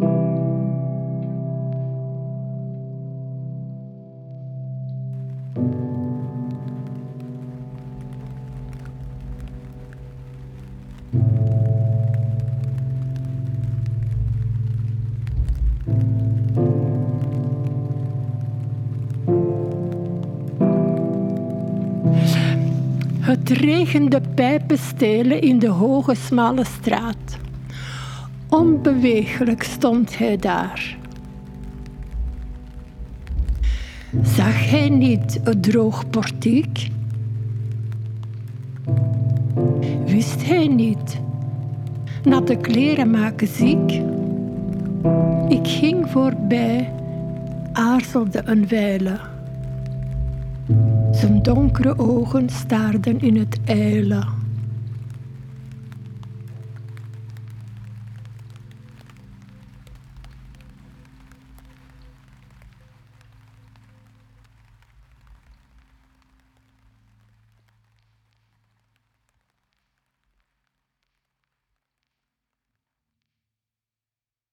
Het regende pijpenstelen in de hoge, smalle straat. Onbeweeglijk stond hij daar. Zag hij niet het droog portiek? Wist hij niet? Natte kleren maken ziek. Ik ging voorbij, aarzelde een wijle. Zijn donkere ogen staarden in het ijle.